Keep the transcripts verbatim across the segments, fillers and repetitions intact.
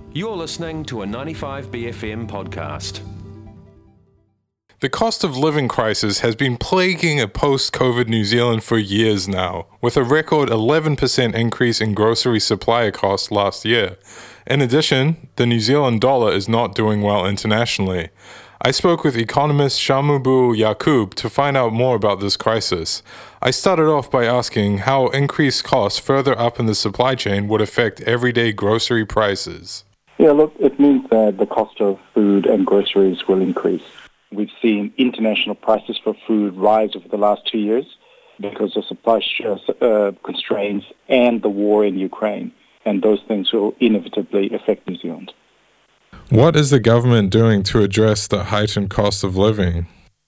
You're listening to a ninety-five B F M podcast. The cost of living crisis has been plaguing a post-COVID New Zealand for years now, with a record eleven percent increase in grocery supplier costs last year. In addition, the New Zealand dollar is not doing well internationally. I spoke with economist Shamubul Yaqub to find out more about this crisis. I started off by asking how increased costs further up in the supply chain would affect everyday grocery prices. Yeah, look, it means that the cost of food and groceries will increase. We've seen international prices for food rise over the last two years because of supply uh, constraints and the war in Ukraine, and those things will inevitably affect New Zealand. What is the government doing to address the heightened cost of living?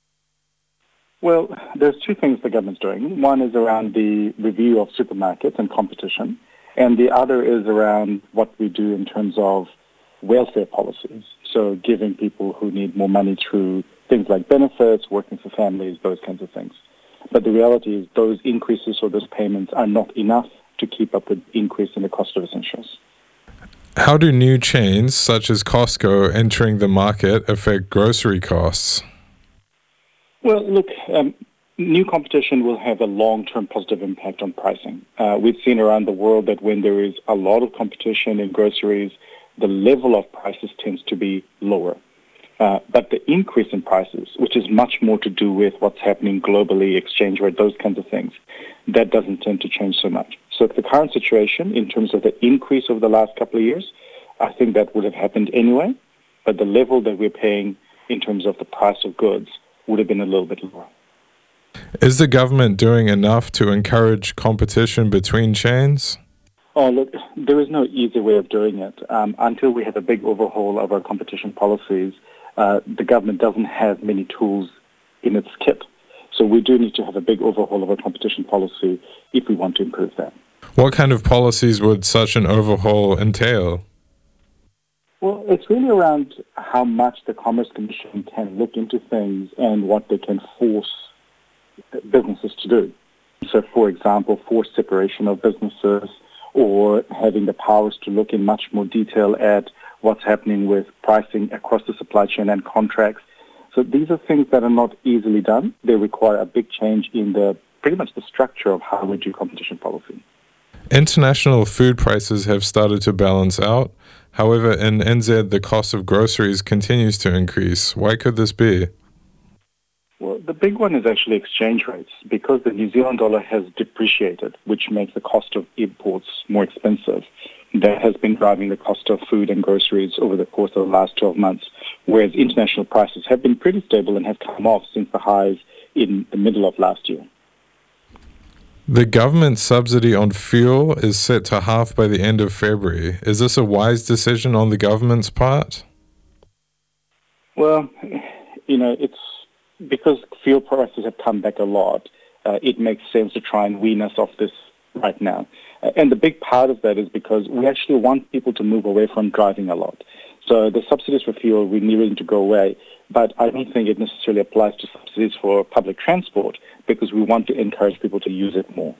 Well, there's two things the government's doing. One is around the review of supermarkets and competition, and the other is around what we do in terms of welfare policies, so giving people who need more money through things like benefits, working for families, those kinds of things. But the reality is those increases or those payments are not enough to keep up with the increase in the cost of essentials. How do new chains, such as Costco, entering the market affect grocery costs? Well, look, um, new competition will have a long-term positive impact on pricing. Uh, we've seen around the world that when there is a lot of competition in groceries, the level of prices tends to be lower. Uh, but the increase in prices, which is much more to do with what's happening globally, exchange rate, those kinds of things, that doesn't tend to change so much. So the current situation, in terms of the increase over the last couple of years, I think that would have happened anyway, but the level that we're paying in terms of the price of goods would have been a little bit lower. Is the government doing enough to encourage competition between chains? Oh, look, there is no easy way of doing it. Um, until we have a big overhaul of our competition policies, uh, the government doesn't have many tools in its kit. So we do need to have a big overhaul of our competition policy if we want to improve that. What kind of policies would such an overhaul entail? Well, it's really around how much the Commerce Commission can look into things and what they can force businesses to do. So, for example, forced separation of businesses, or having the powers to look in much more detail at what's happening with pricing across the supply chain and contracts. So these are things that are not easily done. They require a big change in the pretty much the structure of how we do competition policy. International food prices have started to balance out. However, in N Z, the cost of groceries continues to increase. Why could this be? Well, the big one is actually exchange rates, because the New Zealand dollar has depreciated, which makes the cost of imports more expensive. That has been driving the cost of food and groceries over the course of the last twelve months, whereas international prices have been pretty stable and have come off since the highs in the middle of last year. The government subsidy on fuel is set to half by the end of February. Is this a wise decision on the government's part? Well, you know, it's because fuel prices have come back a lot, uh, it makes sense to try and wean us off this right now. Uh, and the big part of that is because we actually want people to move away from driving a lot. So the subsidies for fuel, we're needing to go away, but I don't think it necessarily applies to subsidies for public transport, because we want to encourage people to use it more.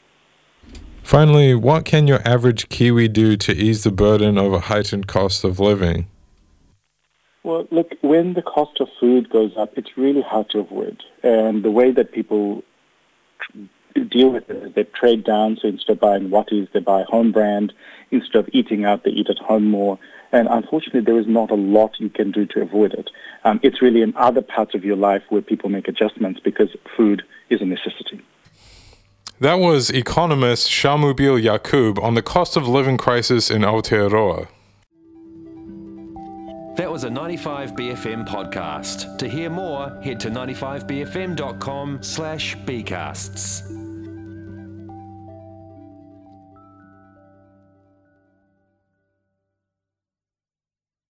Finally, what can your average Kiwi do to ease the burden of a heightened cost of living? Well, look, when the cost of food goes up, it's really hard to avoid. And the way that people tr- deal with it is they trade down. So instead of buying Whatties, they buy home brand. Instead of eating out, they eat at home more. And unfortunately, there is not a lot you can do to avoid it. Um, it's really in other parts of your life where people make adjustments, because food is a necessity. That was economist Shamubul Yaqub on the cost of living crisis in Aotearoa. That was a ninety-five B F M podcast. To hear more, head to ninety-five b f m dot com slash b casts.